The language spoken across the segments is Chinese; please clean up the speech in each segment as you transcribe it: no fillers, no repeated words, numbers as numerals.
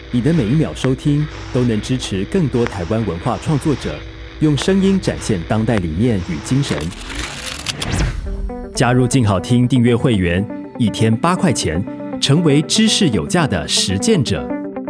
你的每一秒收听都能支持更多台湾文化创作者，用声音展现当代理念与精神。加入静好听订阅会员，1天8块钱，成为知识有价的实践者。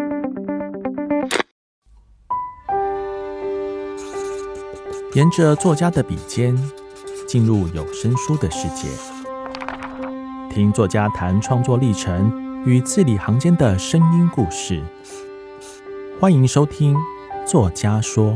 沿着作家的笔尖，进入有声书的世界，听作家谈创作历程与字里行间的声音故事。欢迎收听作家说。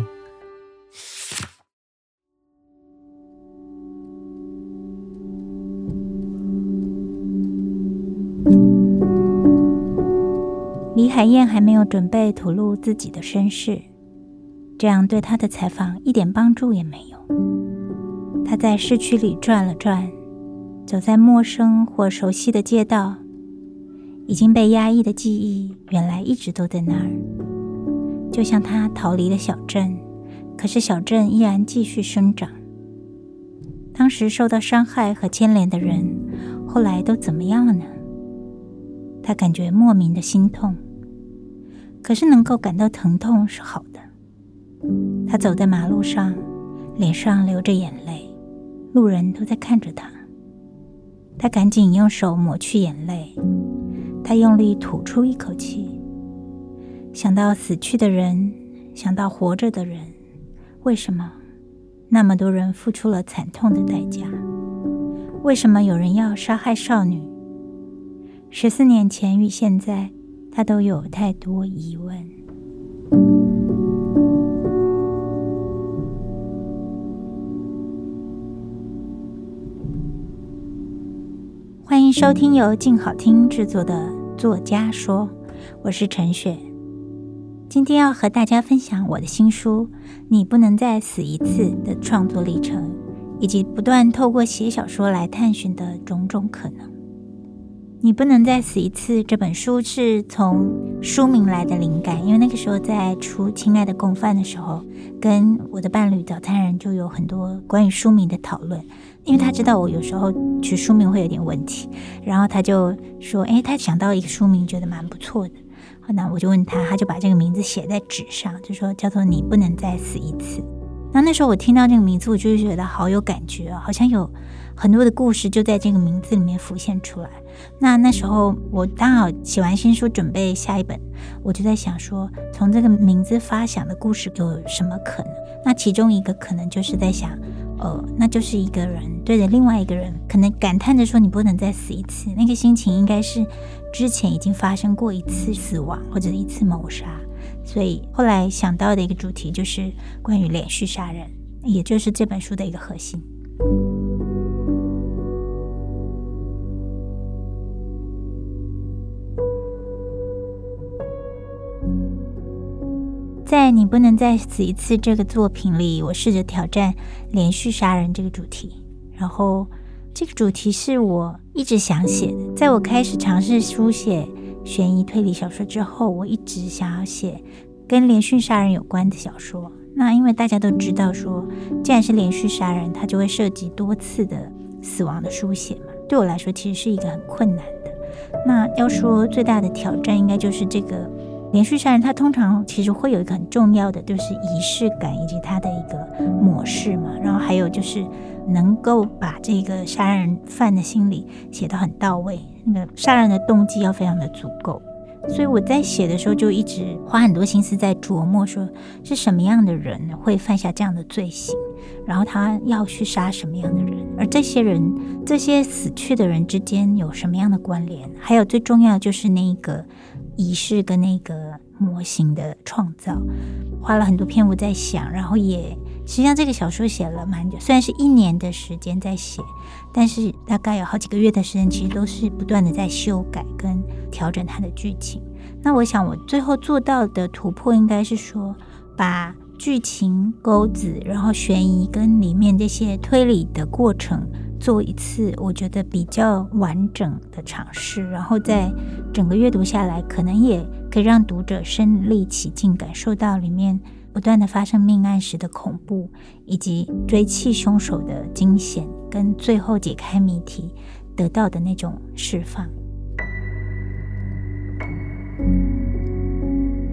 李海燕还没有准备吐露自己的身世，这样对她的采访一点帮助也没有。她在市区里转了转，走在陌生或熟悉的街道，已经被压抑的记忆原来一直都在那儿。就像她逃离了小镇，可是小镇依然继续生长。当时受到伤害和牵连的人，后来都怎么样了呢？她感觉莫名的心痛，可是能够感到疼痛是好的。她走在马路上，脸上流着眼泪，路人都在看着她。她赶紧用手抹去眼泪，她用力吐出一口气，想到死去的人，想到活着的人，为什么那么多人付出了惨痛的代价？为什么有人要杀害少女？14年前与现在，她都有太多疑问。欢迎收听由静好听制作的作家说，我是陈雪。今天要和大家分享我的新书《你不能再死一次》的创作历程，以及不断透过写小说来探寻的种种可能。你不能再死一次这本书是从书名来的灵感，因为那个时候在出《亲爱的共犯》的时候，跟我的伴侣早餐人就有很多关于书名的讨论，因为他知道我有时候取书名会有点问题，然后他就说他想到一个书名觉得蛮不错的，好，那我就问他，他就把这个名字写在纸上，就说叫做你不能再死一次。那时候我听到这个名字，我就觉得好有感觉好像有很多的故事就在这个名字里面浮现出来。那时候我刚好写完新书准备下一本，我就在想说，从这个名字发想的故事有什么可能？那其中一个可能就是在想那就是一个人对着另外一个人可能感叹着说你不能再死一次，那个心情应该是之前已经发生过一次死亡或者一次谋杀，所以后来想到的一个主题就是关于连续杀人，也就是这本书的一个核心。在你不能再死一次这个作品里，我试着挑战连续杀人这个主题，然后这个主题是我一直想写的。在我开始尝试书写悬疑推理小说之后，我一直想要写跟连续杀人有关的小说。那因为大家都知道说，既然是连续杀人，它就会涉及多次的死亡的书写嘛，对我来说其实是一个很困难的。那要说最大的挑战，应该就是这个连续杀人，它通常其实会有一个很重要的就是仪式感以及它的一个模式嘛，然后还有就是能够把这个杀人犯的心理写得很到位，那个杀人的动机要非常的足够。所以我在写的时候就一直花很多心思在琢磨说是什么样的人会犯下这样的罪行，然后他要去杀什么样的人，而这些人这些死去的人之间有什么样的关联，还有最重要的就是那个仪式跟那个模型的创造，花了很多篇幅在想，然后也实际上这个小说写了蛮久，虽然是1年的时间在写，但是大概有好几个月的时间，其实都是不断的在修改跟调整它的剧情。那我想我最后做到的突破应该是说，把剧情钩子，然后悬疑跟里面这些推理的过程做一次我觉得比较完整的尝试，然后在整个阅读下来，可能也可以让读者身临其境，感受到里面不断的发生命案时的恐怖，以及追缉凶手的惊险，跟最后解开谜题得到的那种释放。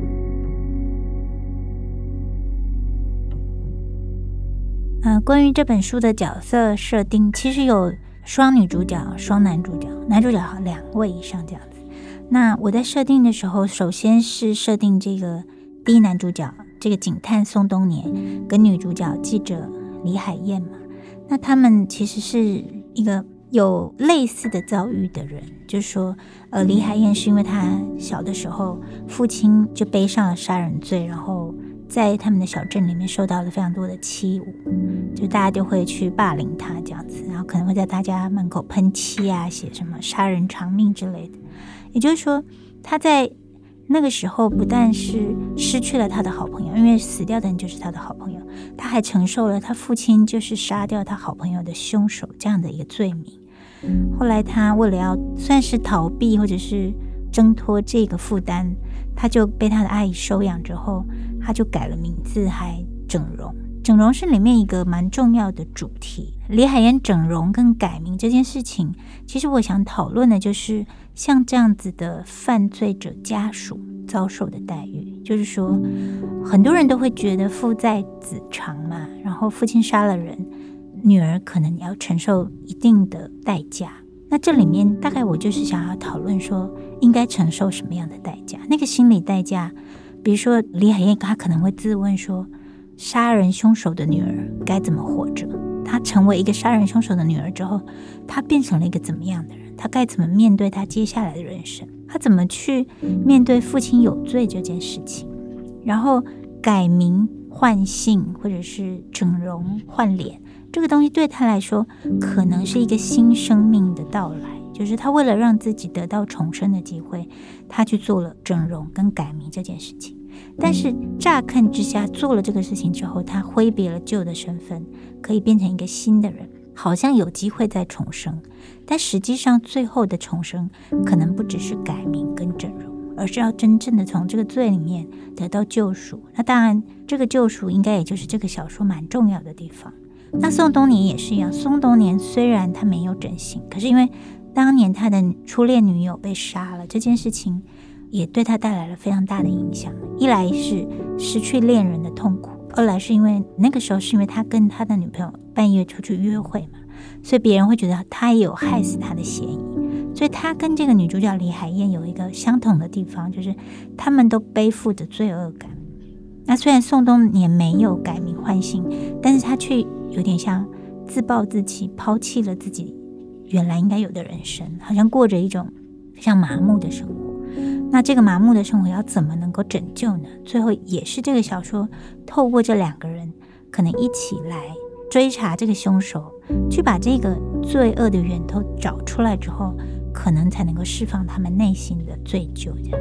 关于这本书的角色设定，其实有双女主角、双男主角，男主角好2位以上这样子。那我在设定的时候，首先是设定这个第一男主角这个警探宋冬年跟女主角记者李海燕嘛，那他们其实是一个有类似的遭遇的人，就是说李海燕是因为他小的时候父亲就背上了杀人罪，然后在他们的小镇里面受到了非常多的欺侮，就大家就会去霸凌他这样子，然后可能会在大家门口喷漆啊，写什么杀人偿命之类的。也就是说他在那个时候不但是失去了他的好朋友，因为死掉的人就是他的好朋友，他还承受了他父亲就是杀掉他好朋友的凶手这样的一个罪名。后来他为了要算是逃避或者是挣脱这个负担，他就被他的阿姨收养之后，他就改了名字还整容。整容是里面一个蛮重要的主题。李海燕整容跟改名这件事情，其实我想讨论的就是像这样子的犯罪者家属遭受的待遇。就是说很多人都会觉得父在子偿嘛，然后父亲杀了人，女儿可能要承受一定的代价。那这里面大概我就是想要讨论说应该承受什么样的代价，那个心理代价。比如说李海燕她可能会自问说，杀人凶手的女儿该怎么活着？她成为一个杀人凶手的女儿之后，她变成了一个怎么样的人？她该怎么面对她接下来的人生？她怎么去面对父亲有罪这件事情？然后改名换姓或者是整容换脸，这个东西对她来说可能是一个新生命的到来，就是她为了让自己得到重生的机会，她去做了整容跟改名这件事情。但是乍看之下做了这个事情之后，他挥别了旧的身份，可以变成一个新的人，好像有机会再重生。但实际上最后的重生可能不只是改名跟整容，而是要真正的从这个罪里面得到救赎。那当然这个救赎应该也就是这个小说蛮重要的地方。那宋冬年也是一样，宋冬年虽然他没有整形，可是因为当年他的初恋女友被杀了这件事情，也对他带来了非常大的影响。一来是失去恋人的痛苦，二来是因为那个时候是因为他跟他的女朋友半夜出去约会嘛，所以别人会觉得他也有害死他的嫌疑。所以他跟这个女主角李海燕有一个相同的地方，就是他们都背负着罪恶感。那虽然宋冬年没有改名换姓，但是他却有点像自暴自弃，抛弃了自己原来应该有的人生，好像过着一种非常麻木的生活。那这个麻木的生活要怎么能够拯救呢？最后也是这个小说透过这2个人可能一起来追查这个凶手，去把这个罪恶的源头找出来之后，可能才能够释放他们内心的罪疚。这样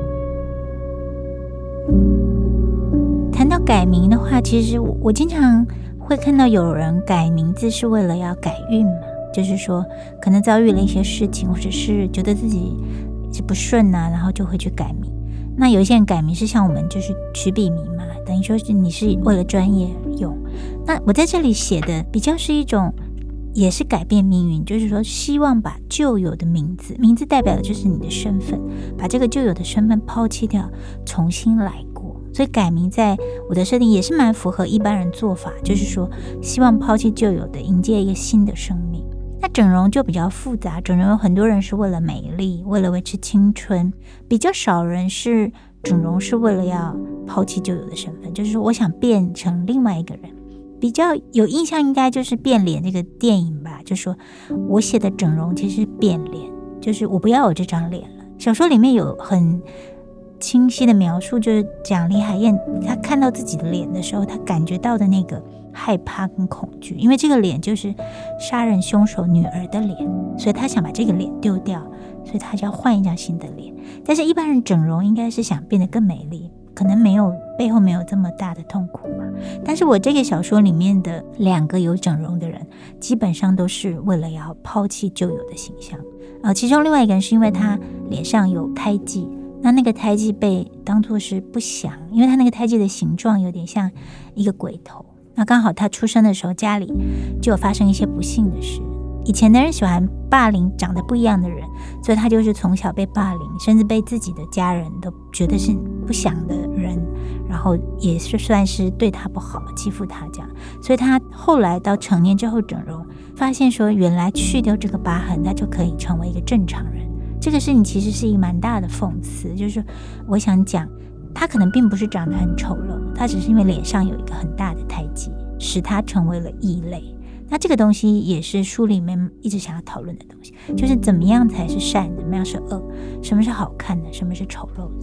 谈到改名的话，其实我经常会看到有人改名字是为了要改运嘛，就是说可能遭遇了一些事情，或者是觉得自己不顺啊，然后就会去改名。那有一些人改名是像我们就是取笔名嘛，等于说是你是为了专业用。那我在这里写的比较是一种也是改变命运，就是说希望把旧有的名字代表的就是你的身份，把这个旧有的身份抛弃掉，重新来过。所以改名在我的设定也是蛮符合一般人做法，就是说希望抛弃旧有的，迎接一个新的生命。那整容就比较复杂，整容有很多人是为了美丽，为了维持青春，比较少人是整容是为了要抛弃旧有的身份，就是说我想变成另外一个人。比较有印象应该就是变脸这个电影吧，就是说我写的整容其实是变脸，就是我不要有这张脸了。小说里面有很清晰的描述，就是讲李海燕她看到自己的脸的时候，她感觉到的那个害怕跟恐惧，因为这个脸就是杀人凶手女儿的脸，所以她想把这个脸丢掉，所以她就要换一张新的脸。但是一般人整容应该是想变得更美丽，可能背后没有这么大的痛苦嘛。但是我这个小说里面的2个有整容的人，基本上都是为了要抛弃旧有的形象。其中另外一个人是因为他脸上有胎记，那个胎记被当作是不祥，因为他那个胎记的形状有点像一个鬼头。那刚好他出生的时候家里就有发生一些不幸的事，以前的人喜欢霸凌长得不一样的人，所以他就是从小被霸凌，甚至被自己的家人都觉得是不祥的人， 然后也是算是对他不好，欺负他这样。所以他后来到成年之后整容，发现说原来去掉这个疤痕，他就可以成为一个正常人。这个事情其实是一个蛮大的讽刺，就是我想讲他可能并不是长得很丑陋，他只是因为脸上有一个很大的胎记，使他成为了异类。那这个东西也是书里面一直想要讨论的东西，就是怎么样才是善，怎么样是恶，什么是好看的，什么是丑陋的。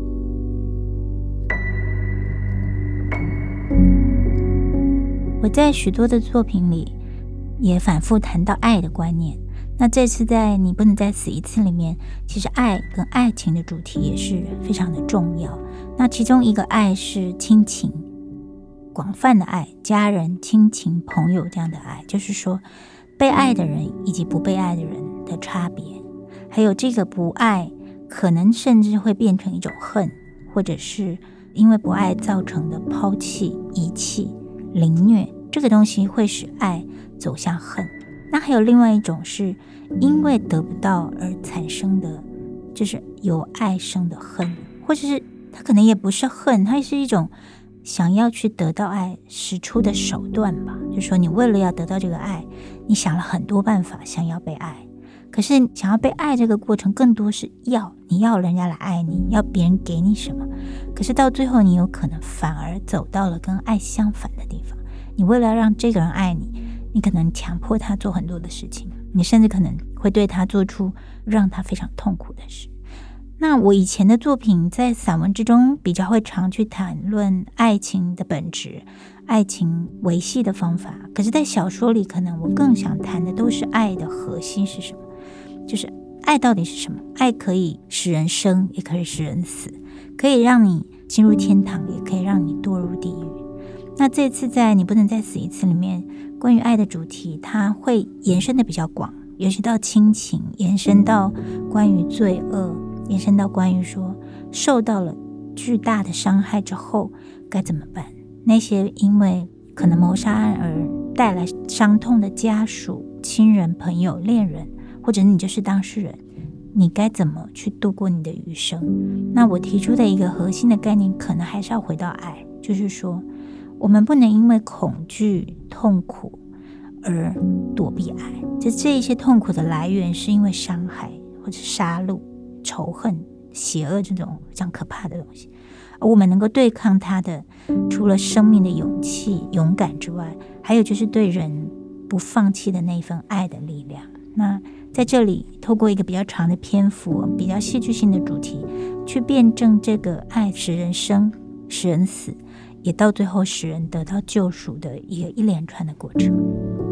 我在许多的作品里也反复谈到爱的观念，那这次在你不能再死一次里面，其实爱跟爱情的主题也是非常的重要。那其中一个爱是亲情，广泛的爱，家人、亲情、朋友这样的爱，就是说被爱的人以及不被爱的人的差别，还有这个不爱可能甚至会变成一种恨，或者是因为不爱造成的抛弃、遗弃、凌虐，这个东西会使爱走向恨。那还有另外一种是因为得不到而产生的，就是由爱生的恨，或者是它可能也不是恨，它是一种想要去得到爱使出的手段吧。就是说你为了要得到这个爱，你想了很多办法想要被爱，可是想要被爱这个过程更多是你要人家来爱你，要别人给你什么，可是到最后你有可能反而走到了跟爱相反的地方。你为了让这个人爱你，你可能强迫他做很多的事情，你甚至可能会对他做出让他非常痛苦的事。那我以前的作品在散文之中比较会常去谈论爱情的本质，爱情维系的方法，可是在小说里可能我更想谈的都是爱的核心是什么，就是爱到底是什么。爱可以使人生，也可以使人死，可以让你进入天堂，也可以让你堕入地狱。那这次在你不能再死一次里面，关于爱的主题它会延伸的比较广，尤其到亲情，延伸到关于罪恶，延伸到关于说受到了巨大的伤害之后该怎么办，那些因为可能谋杀案而带来伤痛的家属、亲人、朋友、恋人，或者你就是当事人，你该怎么去度过你的余生。那我提出的一个核心的概念可能还是要回到爱，就是说我们不能因为恐惧、痛苦而躲避爱，这一些痛苦的来源是因为伤害或者杀戮、仇恨、邪恶这种非常可怕的东西，而我们能够对抗它的，除了生命的勇气、勇敢之外，还有就是对人不放弃的那一份爱的力量。那在这里透过一个比较长的篇幅，比较戏剧性的主题，去辩证这个爱使人生、使人死，也到最后使人得到救赎的一连串的过程。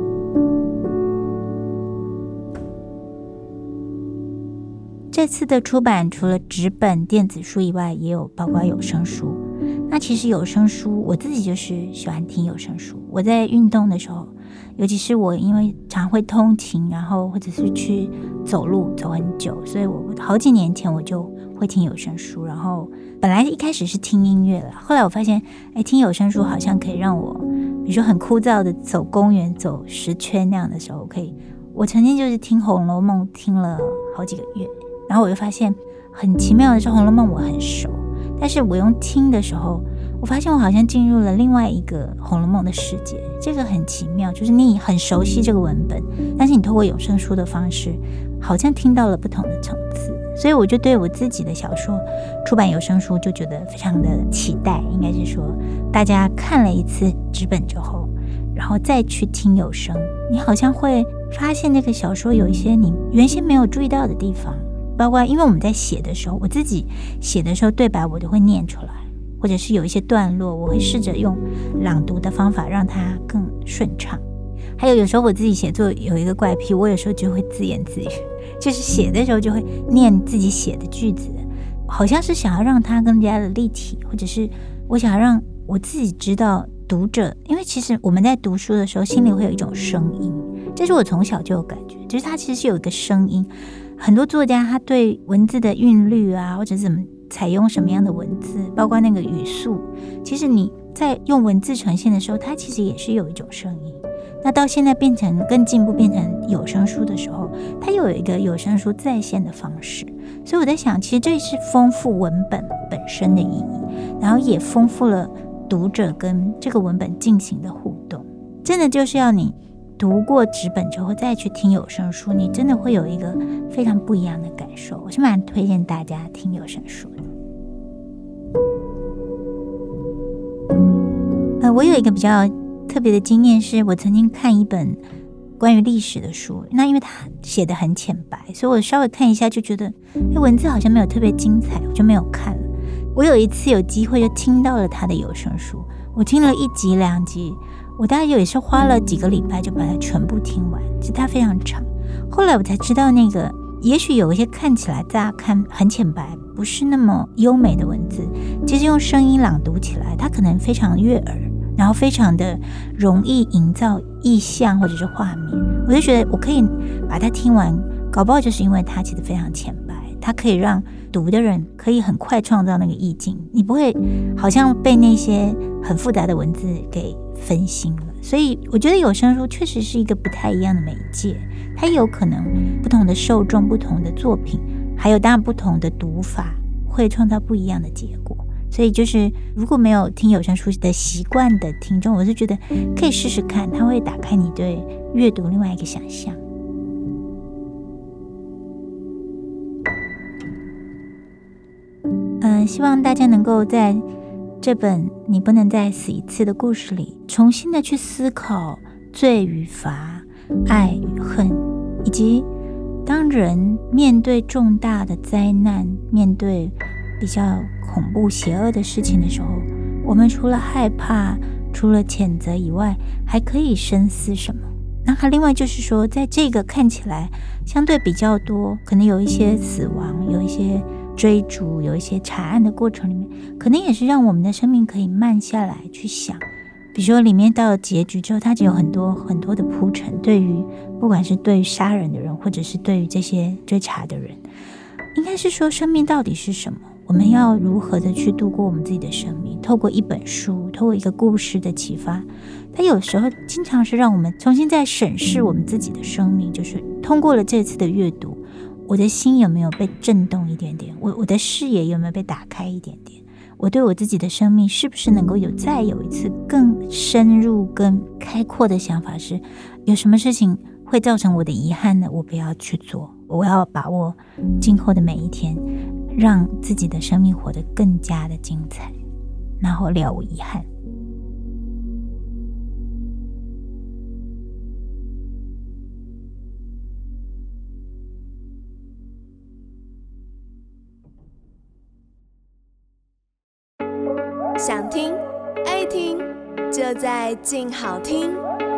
这次的出版除了纸本电子书以外，也有包括有声书。那其实有声书我自己就是喜欢听有声书，我在运动的时候，尤其是我因为常会通勤，然后或者是去走路走很久，所以我好几年前我就会听有声书。然后本来一开始是听音乐了，后来我发现听有声书好像可以让我比如说很枯燥的走公园走10圈那样的时候我曾经就是听《红楼梦》听了好几个月，然后我就发现很奇妙的是《红楼梦》我很熟，但是我用听的时候，我发现我好像进入了另外一个《红楼梦》的世界。这个很奇妙，就是你很熟悉这个文本，但是你透过有声书的方式好像听到了不同的层次。所以我就对我自己的小说出版有声书就觉得非常的期待，应该是说大家看了一次纸本之后，然后再去听有声，你好像会发现那个小说有一些你原先没有注意到的地方。包括因为我们在写的时候，我自己写的时候对白我都会念出来，或者是有一些段落我会试着用朗读的方法让它更顺畅。还有时候我自己写作有一个怪癖，我有时候就会自言自语，就是写的时候就会念自己写的句子，好像是想要让它更加的立体，或者是我想要让我自己知道读者，因为其实我们在读书的时候心里会有一种声音，这是我从小就有感觉，就是它其实是有一个声音。很多作家他对文字的韵律啊，或者怎么采用什么样的文字，包括那个语速，其实你在用文字呈现的时候，它其实也是有一种声音。那到现在变成更进步，变成有声书的时候，它又有一个有声书再现的方式。所以我在想，其实这是丰富文本本身的意义。 然后也丰富了读者跟这个文本进行的互动。真的就是要你读过纸本之后再去听有声书，你真的会有一个非常不一样的感受。我是蛮推荐大家听有声书的。我有一个比较特别的经验，是我曾经看一本关于历史的书，那因为它写得很浅白，所以我稍微看一下就觉得文字好像没有特别精彩，我就没有看了。我有一次有机会就听到了他的有声书，我听了1集2集，我大概也是花了几个礼拜就把它全部听完，其实它非常长。后来我才知道，那个也许有一些看起来乍看很浅白，不是那么优美的文字，其实用声音朗读起来，它可能非常悦耳，然后非常的容易营造意象或者是画面。我就觉得我可以把它听完，搞不好就是因为它其实非常浅白，它可以让读的人可以很快创造那个意境，你不会好像被那些很复杂的文字给分心了。所以我觉得有声书确实是一个不太一样的媒介，它有可能不同的受众、不同的作品，还有当然不同的读法，会创造不一样的结果。所以就是如果没有听有声书的习惯的听众，我是觉得可以试试看，它会打开你对阅读另外一个想象。希望大家能够在这本《你不能再死一次》的故事里，重新的去思考罪与罚、爱与恨，以及当人面对重大的灾难，面对比较恐怖邪恶的事情的时候，我们除了害怕，除了谴责以外，还可以深思什么？那还另外就是说，在这个看起来相对比较多，可能有一些死亡，有一些追逐，有一些查案的过程里面，可能也是让我们的生命可以慢下来去想。比如说里面到了结局之后，它就有很多很多的铺陈，对于不管是对于杀人的人，或者是对于这些追查的人，应该是说生命到底是什么，我们要如何的去度过我们自己的生命。透过一本书，透过一个故事的启发，它有时候经常是让我们重新再审视我们自己的生命。就是通过了这次的阅读，我的心有没有被震动一点点，我的视野有没有被打开一点点，我对我自己的生命是不是能够再有一次更深入更开阔的想法，是有什么事情会造成我的遗憾呢？我不要去做，我要把握今后的每一天，让自己的生命活得更加的精彩，然后了无遗憾。 想听爱听，就在静好听。